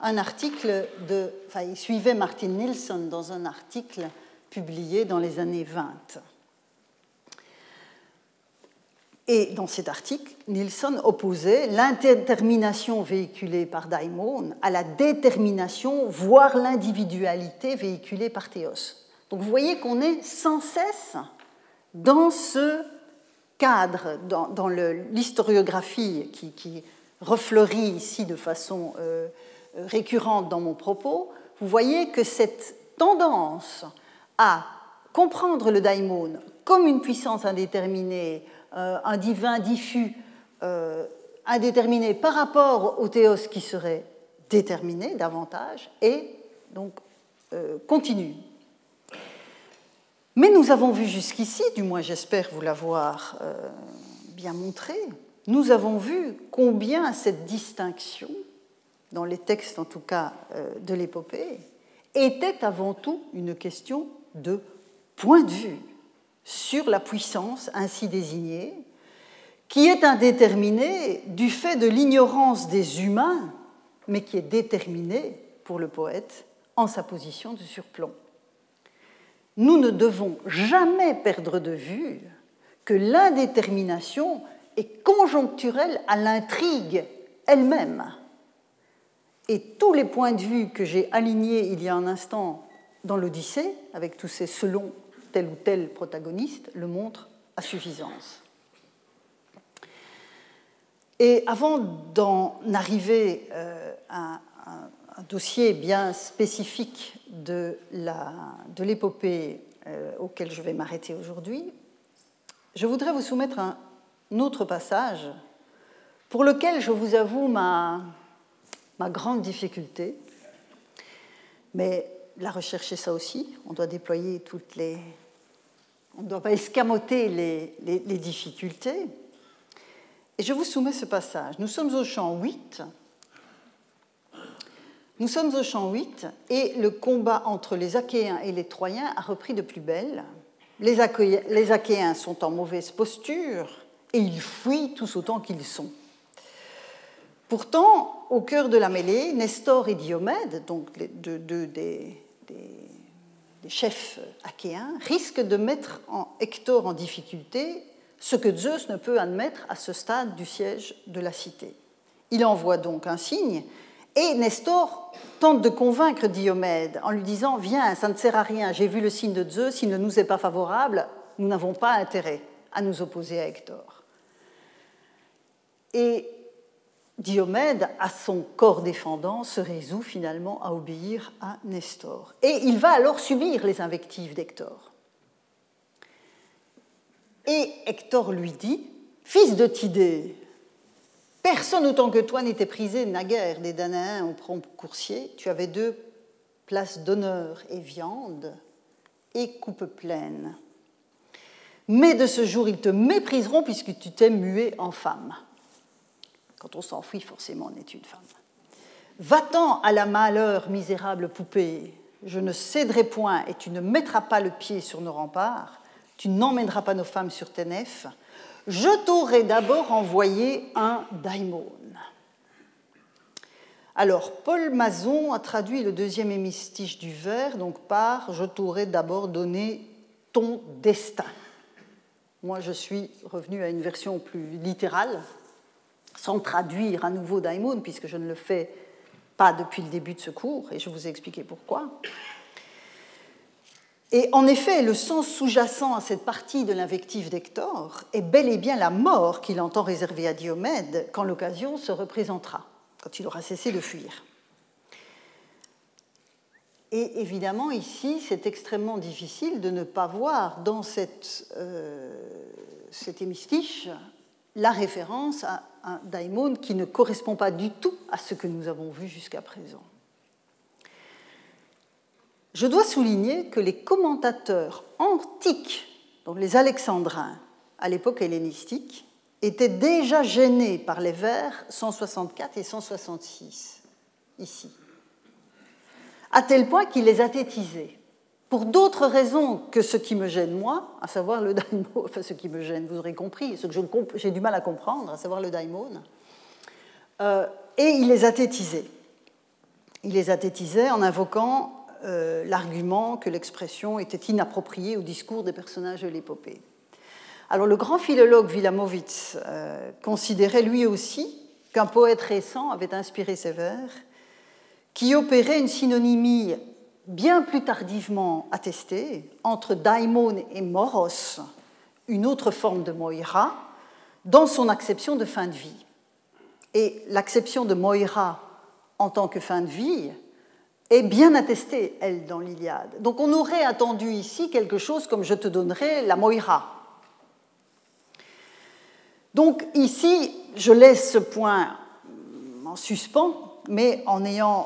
il suivait Martin Nilsson dans un article publié dans les années 20. Et dans cet article, Nilsson opposait l'indétermination véhiculée par daimon à la détermination, voire l'individualité véhiculée par théos. Donc vous voyez qu'on est sans cesse dans ce cadre, dans l'historiographie qui refleurit ici de façon récurrente dans mon propos, vous voyez que cette tendance à comprendre le daimon comme une puissance indéterminée, un divin diffus indéterminé par rapport au théos qui serait déterminé davantage, et donc continue. Mais nous avons vu jusqu'ici, du moins j'espère vous l'avoir bien montré, nous avons vu combien cette distinction, dans les textes en tout cas de l'épopée, était avant tout une question de point de vue sur la puissance ainsi désignée, qui est indéterminée du fait de l'ignorance des humains, mais qui est déterminée, pour le poète, en sa position de surplomb. Nous ne devons jamais perdre de vue que l'indétermination est conjoncturelle à l'intrigue elle-même. Et tous les points de vue que j'ai alignés il y a un instant dans l'Odyssée, avec tous ces selon tel ou tel protagoniste, le montrent à suffisance. Et avant d'en arriver à un dossier bien spécifique de l'épopée auquel je vais m'arrêter aujourd'hui, je voudrais vous soumettre un autre passage pour lequel je vous avoue ma grande difficulté. Mais la recherche, c'est ça aussi. On doit déployer on ne doit pas escamoter les difficultés. Et je vous soumets ce passage. Nous sommes au chant 8. Nous sommes au chant 8 et le combat entre les Achéens et les Troyens a repris de plus belle. Les Achéens sont en mauvaise posture et ils fuient tous autant qu'ils sont. Pourtant, au cœur de la mêlée, Nestor et Diomède, donc deux des chefs achéens, risquent de mettre Hector en difficulté, ce que Zeus ne peut admettre à ce stade du siège de la cité. Il envoie donc un signe, et Nestor tente de convaincre Diomède en lui disant « Viens, ça ne sert à rien, j'ai vu le signe de Zeus, il ne nous est pas favorable, nous n'avons pas intérêt à nous opposer à Hector. » Et Diomède, à son corps défendant, se résout finalement à obéir à Nestor. Et il va alors subir les invectives d'Hector. Et Hector lui dit « Fils de Tidée, personne autant que toi n'était prisé naguère des Danaens au prompt coursier. Tu avais 2 places d'honneur et viande et coupe pleine. Mais de ce jour, ils te mépriseront puisque tu t'es mué en femme. » Quand on s'enfuit, forcément, on est une femme. « Va-t'en à la malheur, misérable poupée. Je ne céderai point et tu ne mettras pas le pied sur nos remparts. Tu n'emmèneras pas nos femmes sur tes nefs. Je t'aurai d'abord envoyé un daimon. » Alors, Paul Mazon a traduit le 2e hémistiche du vers donc par « Je t'aurai d'abord donné ton destin ». Moi, je suis revenue à une version plus littérale, sans traduire à nouveau daimon, puisque je ne le fais pas depuis le début de ce cours, et je vous ai expliqué pourquoi. Et en effet, le sens sous-jacent à cette partie de l'invective d'Hector est bel et bien la mort qu'il entend réserver à Diomède quand l'occasion se représentera, quand il aura cessé de fuir. Et évidemment, ici, c'est extrêmement difficile de ne pas voir dans cet hémistiche la référence à un daimon qui ne correspond pas du tout à ce que nous avons vu jusqu'à présent. Je dois souligner que les commentateurs antiques, donc les alexandrins, à l'époque hellénistique, étaient déjà gênés par les vers 164 et 166, ici, à tel point qu'ils les athétisaient, pour d'autres raisons que ce qui me gêne moi, à savoir le daimon, enfin ce qui me gêne, vous aurez compris, ce que j'ai du mal à comprendre, à savoir le daimon, et ils les athétisaient. Ils les athétisaient en invoquant l'argument que l'expression était inappropriée au discours des personnages de l'épopée. Alors le grand philologue Wilamowitz considérait lui aussi qu'un poète récent avait inspiré ces vers qui opérait une synonymie bien plus tardivement attestée entre daimon et moros, une autre forme de moira, dans son acception de fin de vie. Et l'acception de moira en tant que fin de vie est bien attestée, elle, dans l'Iliade. Donc on aurait attendu ici quelque chose comme « je te donnerai la moira ». Donc ici, je laisse ce point en suspens, mais en ayant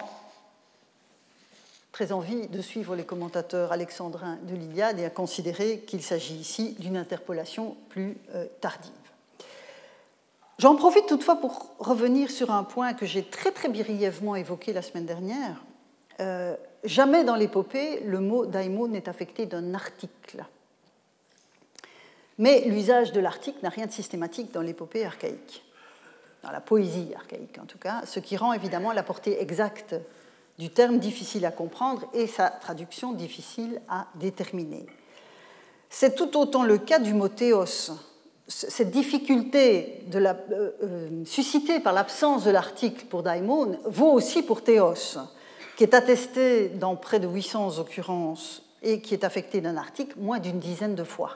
très envie de suivre les commentateurs alexandrins de l'Iliade et à considérer qu'il s'agit ici d'une interpolation plus tardive. J'en profite toutefois pour revenir sur un point que j'ai très très brièvement évoqué la semaine dernière. Jamais dans l'épopée, le mot daimon n'est affecté d'un article. Mais l'usage de l'article n'a rien de systématique dans l'épopée archaïque, dans la poésie archaïque en tout cas, ce qui rend évidemment la portée exacte du terme difficile à comprendre et sa traduction difficile à déterminer. C'est tout autant le cas du mot théos. Cette difficulté suscitée par l'absence de l'article pour daimon vaut aussi pour théos, qui est attesté dans près de 800 occurrences et qui est affecté d'un article moins d'une dizaine de fois.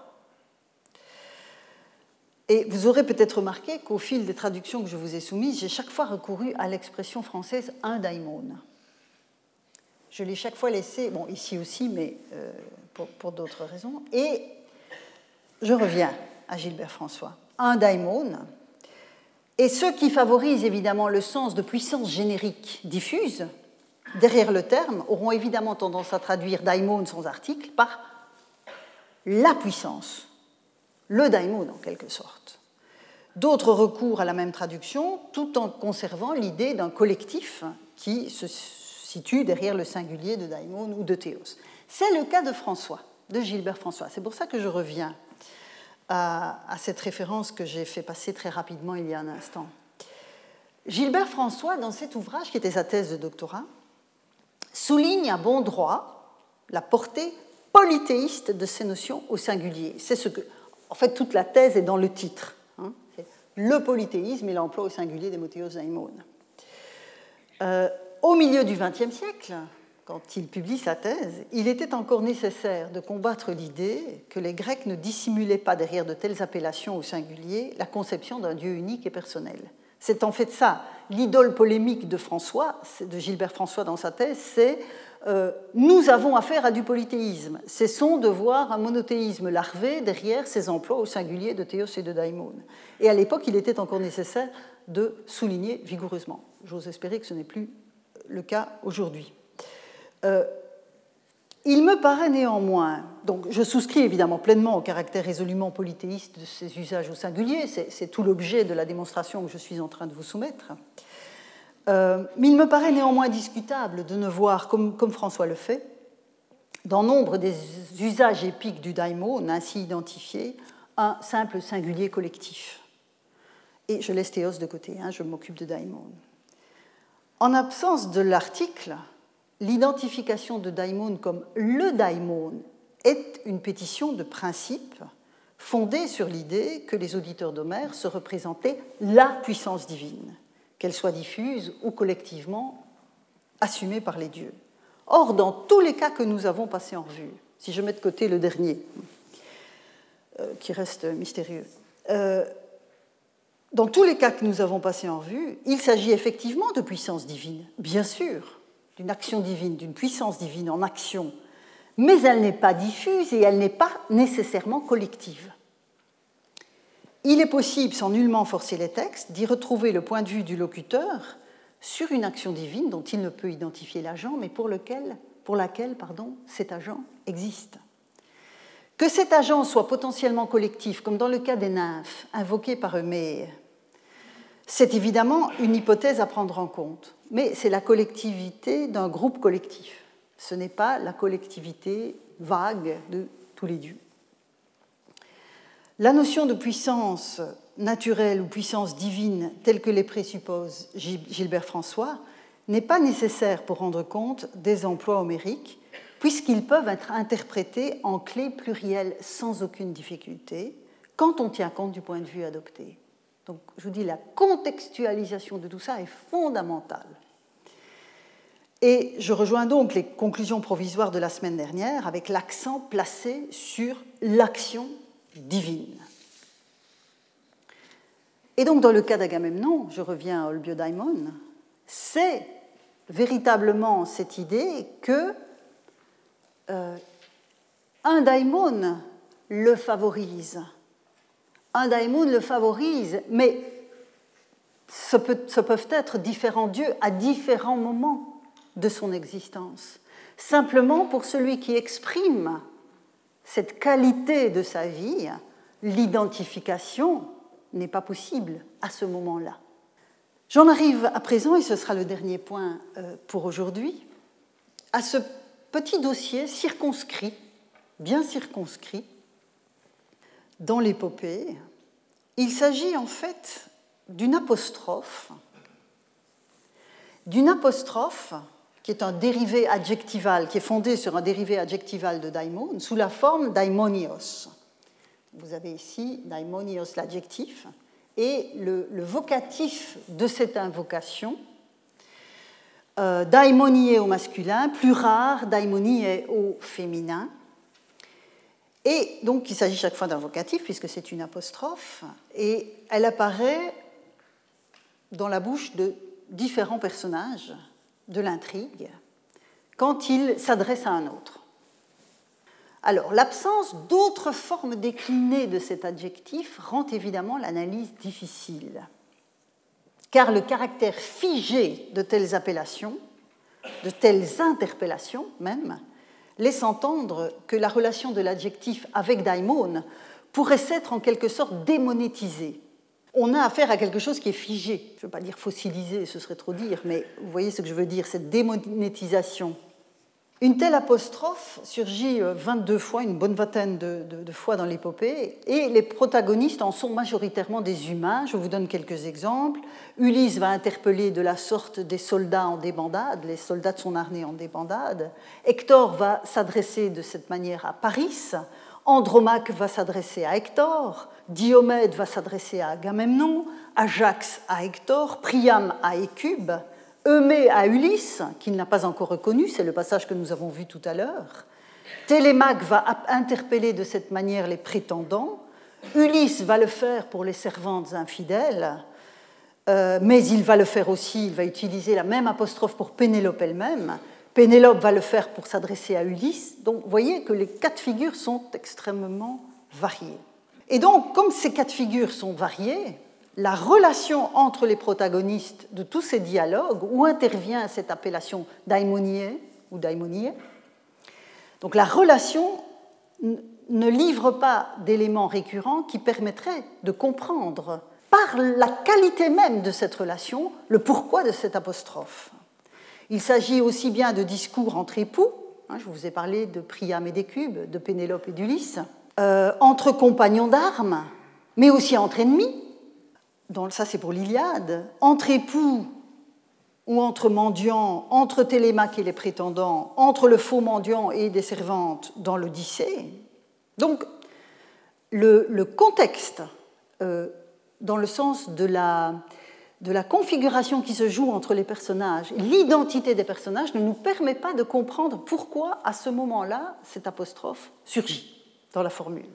Et vous aurez peut-être remarqué qu'au fil des traductions que je vous ai soumises, j'ai chaque fois recouru à l'expression française « un daimon ». Je l'ai chaque fois laissé, bon, ici aussi, mais pour d'autres raisons. Et je reviens à Gilbert François. Un daimon. Et ce qui favorise évidemment le sens de puissance générique diffuse, derrière le terme, auront évidemment tendance à traduire daimon sans article par la puissance, le daimon en quelque sorte. D'autres recourent à la même traduction tout en conservant l'idée d'un collectif qui se situe derrière le singulier de daimon ou de théos. C'est le cas de François, de Gilbert François. C'est pour ça que je reviens à cette référence que j'ai fait passer très rapidement il y a un instant. Gilbert François, dans cet ouvrage qui était sa thèse de doctorat, souligne à bon droit la portée polythéiste de ces notions au singulier. C'est ce que, en fait, toute la thèse est dans le titre. C'est le polythéisme et l'emploi au singulier des mots théos daimon. Au milieu du XXe siècle, quand il publie sa thèse, il était encore nécessaire de combattre l'idée que les Grecs ne dissimulaient pas derrière de telles appellations au singulier la conception d'un Dieu unique et personnel. C'est en fait ça, l'idole polémique de François, de Gilbert François dans sa thèse, c'est nous avons affaire à du polythéisme. Cessons de voir un monothéisme larvé derrière ces emplois au singulier de théos et de daimon. Et à l'époque, il était encore nécessaire de souligner vigoureusement. J'ose espérer que ce n'est plus le cas aujourd'hui. Il me paraît néanmoins, donc je souscris évidemment pleinement au caractère résolument polythéiste de ces usages au singulier, c'est tout l'objet de la démonstration que je suis en train de vous soumettre, mais il me paraît néanmoins discutable de ne voir, comme François le fait, dans nombre des usages épiques du daimon ainsi identifié, un simple singulier collectif. Et je laisse théos de côté, je m'occupe de daimon. En absence de l'article, l'identification de daimon comme le daimon est une pétition de principe fondée sur l'idée que les auditeurs d'Homère se représentaient la puissance divine, qu'elle soit diffuse ou collectivement assumée par les dieux. Or, dans tous les cas que nous avons passés en revue, si je mets de côté le dernier, qui reste mystérieux, dans tous les cas que nous avons passés en revue, il s'agit effectivement de puissance divine, bien sûr, d'une action divine, d'une puissance divine en action, mais elle n'est pas diffuse et elle n'est pas nécessairement collective. Il est possible, sans nullement forcer les textes, d'y retrouver le point de vue du locuteur sur une action divine dont il ne peut identifier l'agent, mais pour laquelle cet agent existe. Que cet agent soit potentiellement collectif, comme dans le cas des nymphes invoquées par Eumée, c'est évidemment une hypothèse à prendre en compte, mais c'est la collectivité d'un groupe collectif. Ce n'est pas la collectivité vague de tous les dieux. La notion de puissance naturelle ou puissance divine, telle que les présuppose Gilbert François, n'est pas nécessaire pour rendre compte des emplois homériques, puisqu'ils peuvent être interprétés en clés plurielles sans aucune difficulté, quand on tient compte du point de vue adopté. Donc, je vous dis, la contextualisation de tout ça est fondamentale. Et je rejoins donc les conclusions provisoires de la semaine dernière avec l'accent placé sur l'action divine. Et donc, dans le cas d'Agamemnon, je reviens à Olbiodaimon, c'est véritablement cette idée que un daimon le favorise. Un daimon le favorise, mais ce peuvent être différents dieux à différents moments de son existence. Simplement, pour celui qui exprime cette qualité de sa vie, l'identification n'est pas possible à ce moment-là. J'en arrive à présent, et ce sera le dernier point pour aujourd'hui, à ce petit dossier circonscrit, bien circonscrit, dans l'épopée, il s'agit en fait d'une apostrophe qui est un dérivé adjectival, qui est fondé sur un dérivé adjectival de daimon, sous la forme daimonios. Vous avez ici daimonios l'adjectif, et le vocatif de cette invocation, daimoniae au masculin, plus rare, daimoniae au féminin. Et donc il s'agit chaque fois d'un vocatif, puisque c'est une apostrophe, et elle apparaît dans la bouche de différents personnages de l'intrigue quand il s'adresse à un autre. Alors, l'absence d'autres formes déclinées de cet adjectif rend évidemment l'analyse difficile, car le caractère figé de telles appellations, de telles interpellations même, laisse entendre que la relation de l'adjectif avec daimon pourrait s'être en quelque sorte démonétisée. On a affaire à quelque chose qui est figé. Je ne veux pas dire fossilisé, ce serait trop dire, mais vous voyez ce que je veux dire, cette démonétisation. Une telle apostrophe surgit 22 fois, une bonne vingtaine de fois dans l'épopée, et les protagonistes en sont majoritairement des humains. Je vous donne quelques exemples. Ulysse va interpeller de la sorte des soldats en débandade, les soldats de son armée en débandade. Hector va s'adresser de cette manière à Paris. Andromaque va s'adresser à Hector, Diomède va s'adresser à Agamemnon, Ajax à Hector, Priam à Hécube, Eumée à Ulysse, qu'il n'a pas encore reconnu, c'est le passage que nous avons vu tout à l'heure. Télémaque va interpeller de cette manière les prétendants. Ulysse va le faire pour les servantes infidèles, mais il va le faire aussi, il va utiliser la même apostrophe pour Pénélope elle-même. Pénélope va le faire pour s'adresser à Ulysse. Donc, vous voyez que les cas de figure sont extrêmement variés. Et donc, comme ces cas de figure sont variés, la relation entre les protagonistes de tous ces dialogues, où intervient cette appellation daimoniae ou daimoniae, donc la relation ne livre pas d'éléments récurrents qui permettraient de comprendre, par la qualité même de cette relation, le pourquoi de cette apostrophe. Il s'agit aussi bien de discours entre époux, je vous ai parlé de Priam et d'Hécube, de Pénélope et d'Ulysse, entre compagnons d'armes, mais aussi entre ennemis, ça c'est pour l'Iliade, entre époux ou entre mendiants, entre Télémaque et les prétendants, entre le faux mendiant et des servantes dans l'Odyssée. Donc le contexte, dans le sens de la configuration qui se joue entre les personnages, l'identité des personnages ne nous permet pas de comprendre pourquoi, à ce moment-là, cette apostrophe surgit dans la formule.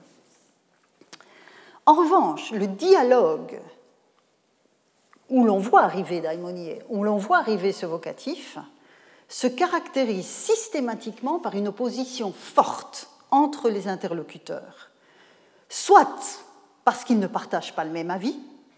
En revanche, le dialogue où l'on voit arriver daimoniae, où l'on voit arriver ce vocatif, se caractérise systématiquement par une opposition forte entre les interlocuteurs, soit parce qu'ils ne partagent pas le même avis,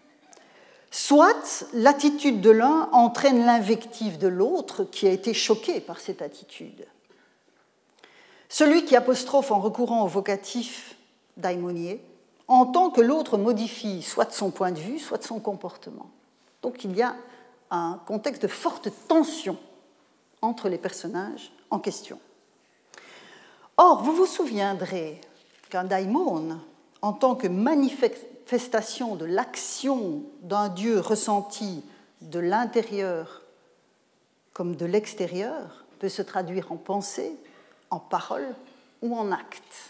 soit l'attitude de l'un entraîne l'invective de l'autre qui a été choqué par cette attitude. Celui qui apostrophe en recourant au vocatif daimoniae entend que l'autre modifie soit son point de vue, soit son comportement. Donc il y a un contexte de forte tension entre les personnages en question. Or, vous vous souviendrez qu'un daimon, en tant que manifestation de l'action d'un Dieu ressenti de l'intérieur comme de l'extérieur, peut se traduire en pensée, en parole ou en acte.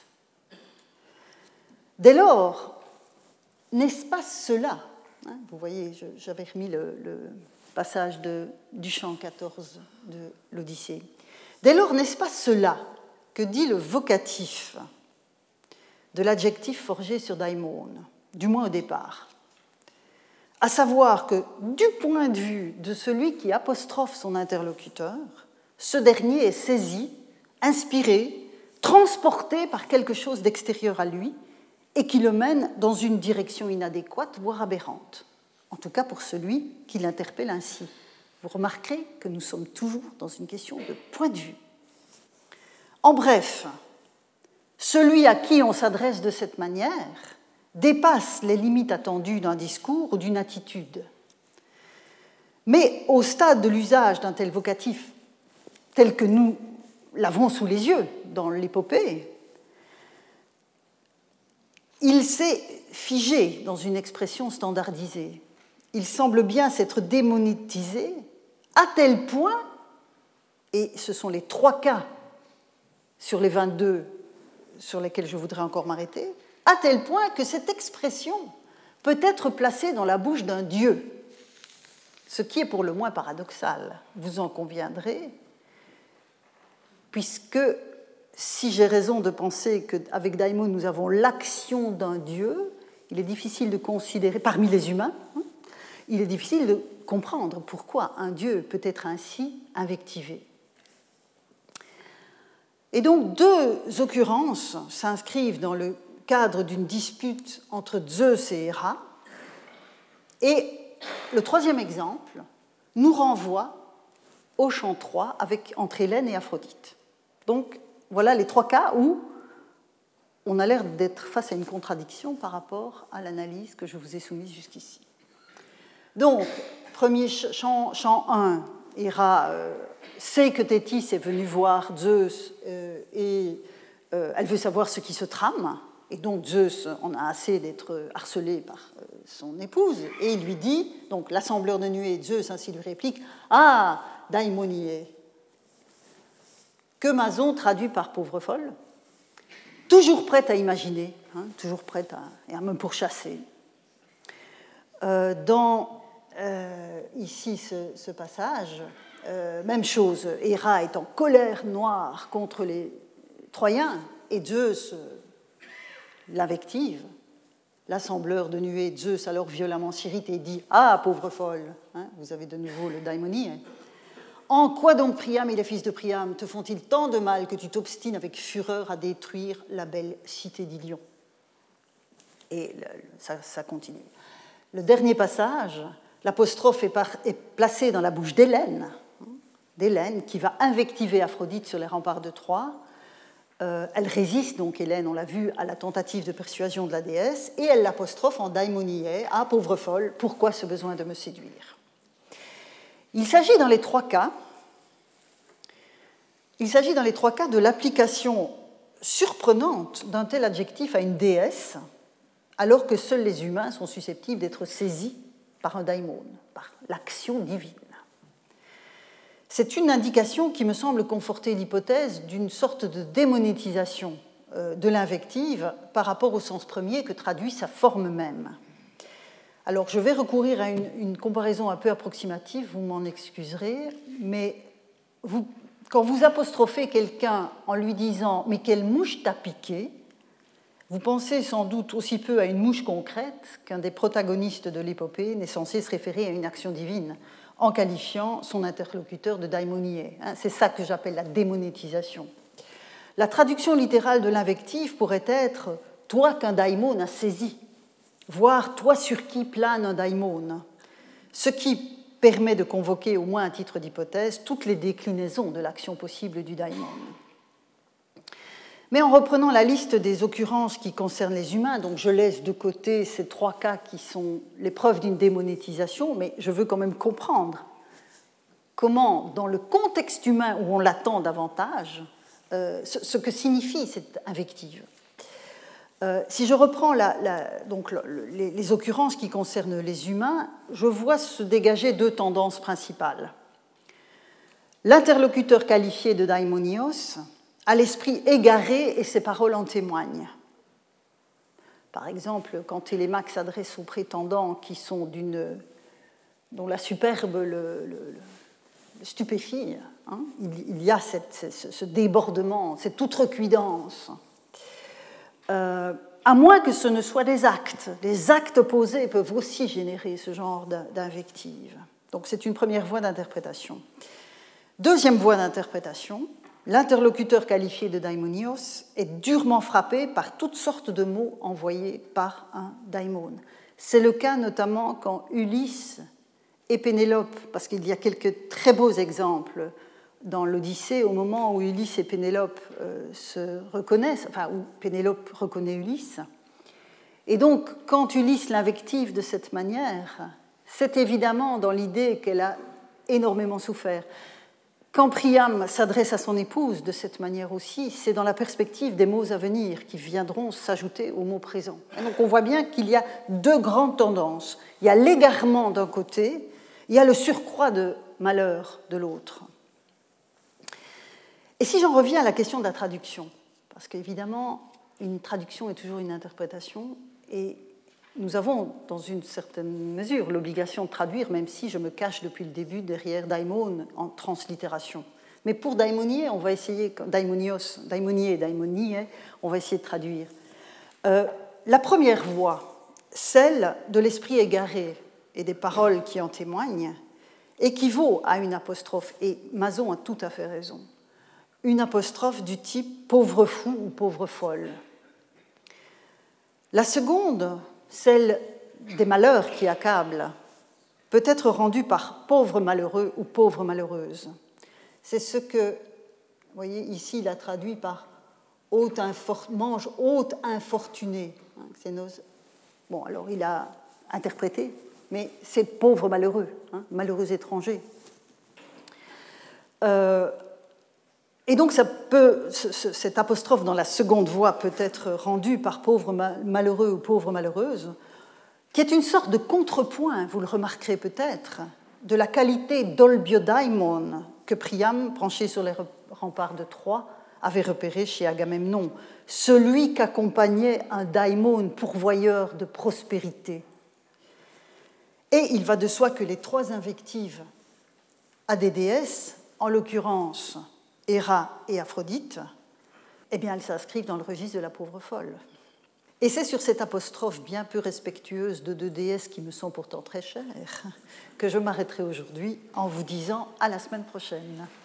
Dès lors, n'est-ce pas cela, vous voyez, j'avais remis le passage du chant 14 de l'Odyssée. Dès lors, n'est-ce pas cela que dit le vocatif de l'adjectif forgé sur daimon, du moins au départ, à savoir que du point de vue de celui qui apostrophe son interlocuteur, ce dernier est saisi, inspiré, transporté par quelque chose d'extérieur à lui et qui le mène dans une direction inadéquate, voire aberrante, en tout cas pour celui qui l'interpelle ainsi. Vous remarquerez que nous sommes toujours dans une question de point de vue. En bref, celui à qui on s'adresse de cette manière dépasse les limites attendues d'un discours ou d'une attitude. Mais au stade de l'usage d'un tel vocatif, tel que nous l'avons sous les yeux dans l'épopée, il s'est figé dans une expression standardisée. Il semble bien s'être démonétisé à tel point, et ce sont les 3 cas sur les 22 sur lesquels je voudrais encore m'arrêter, à tel point que cette expression peut être placée dans la bouche d'un dieu, ce qui est pour le moins paradoxal, vous en conviendrez, puisque si j'ai raison de penser qu'avec daimon nous avons l'action d'un dieu, il est difficile de considérer, parmi les humains, il est difficile de comprendre pourquoi un dieu peut être ainsi invectivé. Et donc 2 occurrences s'inscrivent dans le cadre d'une dispute entre Zeus et Héra, et le 3e exemple nous renvoie au chant 3 entre Hélène et Aphrodite. Donc voilà les 3 cas où on a l'air d'être face à une contradiction par rapport à l'analyse que je vous ai soumise jusqu'ici. Donc, premier chant 1, Héra sait que Thétis est venue voir Zeus et elle veut savoir ce qui se trame. Et donc Zeus en a assez d'être harcelé par son épouse. Et il lui dit, donc l'assembleur de nuées, Zeus ainsi lui réplique, « Ah, daimonie, que Mason traduit par pauvre folle, toujours prête à imaginer, toujours prête à me pourchasser. » Ici, ce passage, même chose, Héra est en colère noire contre les Troyens, et Zeus l'invective. L'assembleur de nuées, Zeus, alors violemment s'irrite et dit « Ah, pauvre folle, vous avez de nouveau le daimonie. En quoi donc Priam et les fils de Priam te font-ils tant de mal que tu t'obstines avec fureur à détruire la belle cité d'Ilion ?» Et ça continue. Le dernier passage, l'apostrophe est placée dans la bouche d'Hélène, qui va invectiver Aphrodite sur les remparts de Troie. Elle résiste, donc Hélène, on l'a vu, à la tentative de persuasion de la déesse, et elle l'apostrophe en daimonie, « Ah, pauvre folle, pourquoi ce besoin de me séduire ?» Il s'agit dans les 3 cas de l'application surprenante d'un tel adjectif à une déesse, alors que seuls les humains sont susceptibles d'être saisis par un daimon, par l'action divine. C'est une indication qui me semble conforter l'hypothèse d'une sorte de démonétisation de l'invective par rapport au sens premier que traduit sa forme même. Alors, je vais recourir à une comparaison un peu approximative, vous m'en excuserez, mais quand vous apostrophez quelqu'un en lui disant « mais quelle mouche t'a piqué ?» vous pensez sans doute aussi peu à une mouche concrète qu'un des protagonistes de l'épopée n'est censé se référer à une action divine en qualifiant son interlocuteur de daimonie. C'est ça que j'appelle la démonétisation. La traduction littérale de l'invective pourrait être « toi qu'un daimon a saisi », voire « toi sur qui plane un daimon », ce qui permet de convoquer, au moins à titre d'hypothèse, toutes les déclinaisons de l'action possible du daimon. Mais en reprenant la liste des occurrences qui concernent les humains, donc je laisse de côté ces 3 cas qui sont les preuves d'une démonétisation, mais je veux quand même comprendre comment, dans le contexte humain où on l'attend davantage, ce que signifie cette invective. Si je reprends donc les occurrences qui concernent les humains, je vois se dégager 2 tendances principales. L'interlocuteur qualifié de daimonios a l'esprit égaré et ses paroles en témoignent. Par exemple, quand Télémaque s'adresse aux prétendants qui sont dont la superbe le stupéfie, il y a ce débordement, cette outrecuidance. À moins que ce ne soit des actes. Les actes posés peuvent aussi générer ce genre d'invective. Donc c'est une première voie d'interprétation. Deuxième voie d'interprétation, l'interlocuteur qualifié de daimonios est durement frappé par toutes sortes de mots envoyés par un daimon. C'est le cas notamment quand Ulysse et Pénélope, parce qu'il y a quelques très beaux exemples dans l'Odyssée, au moment où Ulysse et Pénélope se reconnaissent, enfin où Pénélope reconnaît Ulysse. Et donc, quand Ulysse l'invective de cette manière, c'est évidemment dans l'idée qu'elle a énormément souffert. Quand Priam s'adresse à son épouse de cette manière aussi, c'est dans la perspective des mots à venir qui viendront s'ajouter aux mots présents. Et donc on voit bien qu'il y a deux grandes tendances. Il y a l'égarement d'un côté, il y a le surcroît de malheur de l'autre. Et si j'en reviens à la question de la traduction, parce qu'évidemment, une traduction est toujours une interprétation, et nous avons, dans une certaine mesure, l'obligation de traduire, même si je me cache depuis le début derrière daimon en translittération. Mais pour daimonier, on va essayer, daimonios, daimonier, daimonie, on va essayer de traduire. La première voie, celle de l'esprit égaré et des paroles qui en témoignent, équivaut à une apostrophe, et Mazon a tout à fait raison, une apostrophe du type pauvre fou ou pauvre folle. La seconde, celle des malheurs qui accablent, peut être rendue par pauvre malheureux ou pauvre malheureuse. C'est ce que, vous voyez, ici, il a traduit par mange hôte infortuné. Bon, alors il a interprété, mais c'est pauvre malheureux, malheureux étranger. Et donc cette apostrophe dans la seconde voie peut être rendue par pauvre malheureux ou pauvre malheureuse, qui est une sorte de contrepoint, vous le remarquerez peut-être, de la qualité d'olbiodaimon que Priam, penché sur les remparts de Troie, avait repéré chez Agamemnon, celui qu'accompagnait un daimon pourvoyeur de prospérité. Et il va de soi que les trois invectives à des déesses, en l'occurrence Héra et Aphrodite, eh bien, elles s'inscrivent dans le registre de la pauvre folle. Et c'est sur cette apostrophe bien peu respectueuse de deux déesses qui me sont pourtant très chères que je m'arrêterai aujourd'hui en vous disant à la semaine prochaine.